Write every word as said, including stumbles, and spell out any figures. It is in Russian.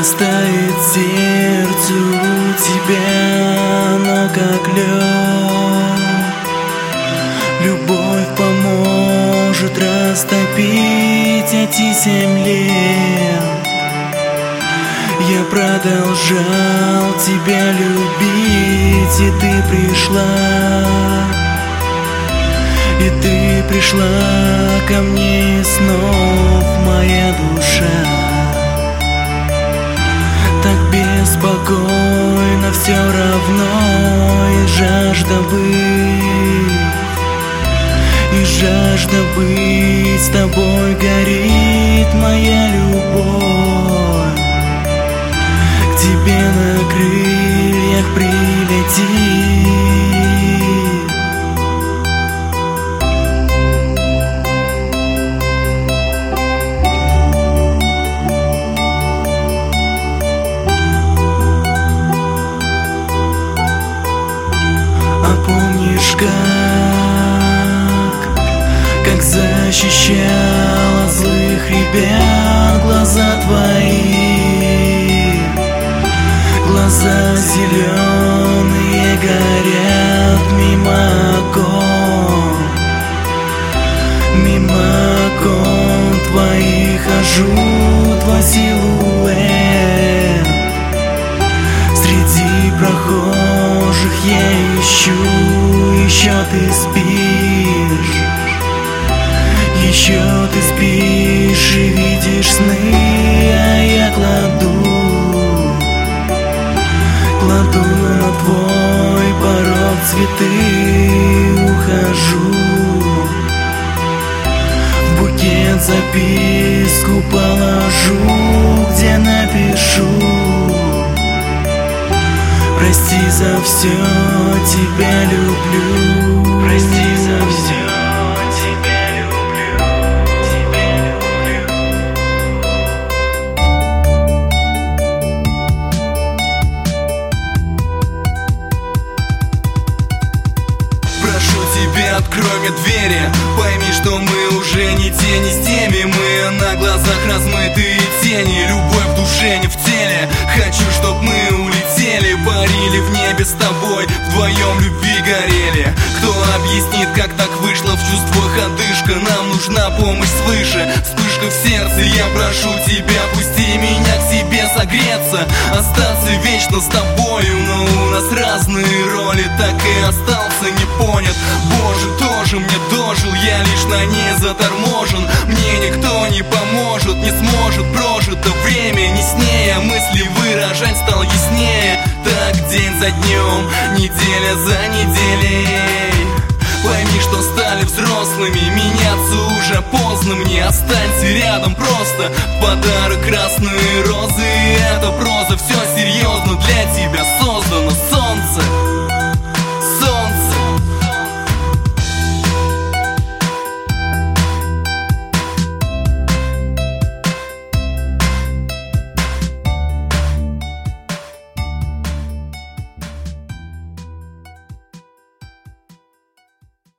растает сердце у тебя, но как лед. Любовь поможет растопить эти семь лет. Я продолжал тебя любить, и ты пришла, и ты пришла ко мне снов, моя душа. Так беспокойно все равно, и жажда быть, и жажда быть с тобой горит моя любовь. К тебе на крыльях прилетит. А помнишь, как, как защищала злых ребят глаза твои? Глаза зеленые горят мимо окон, мимо окон твоих хожу, твой силуэт. Среди прохожих я ищу, еще ты спишь, еще ты спишь и видишь сны, а я кладу, кладу на твой порог цветы, ухожу. В букет записку положу, где напишу: прости за все, тебя люблю. Прости за все, тебя люблю, тебя люблю. Прошу тебя, открой мне двери, пойми, что мы уже не те, не с теми. Мы на глазах размытые тени, любовь в душе, не в теле. Хочу, чтоб мы улетели, парили в небе с тобой, вдвоем любви горели. Кто объяснит, как так вышло, в чувствах одышка, нам нужна помощь свыше. Вспышка в сердце, я прошу тебя, пусти меня к себе согреться, остаться вечно с тобою. Но у нас разные роли, так и остался непонят. Боже, тоже мне дожил, я лишь на ней заторможен. Мне никто не поможет, не сможет прожито время не с ней, а мысли выражать стал яснее. Так день за днем, неделя за неделей. Пойми, что стали взрослыми, меняться уже поздно мне. Останься рядом просто, в подарок красные розы,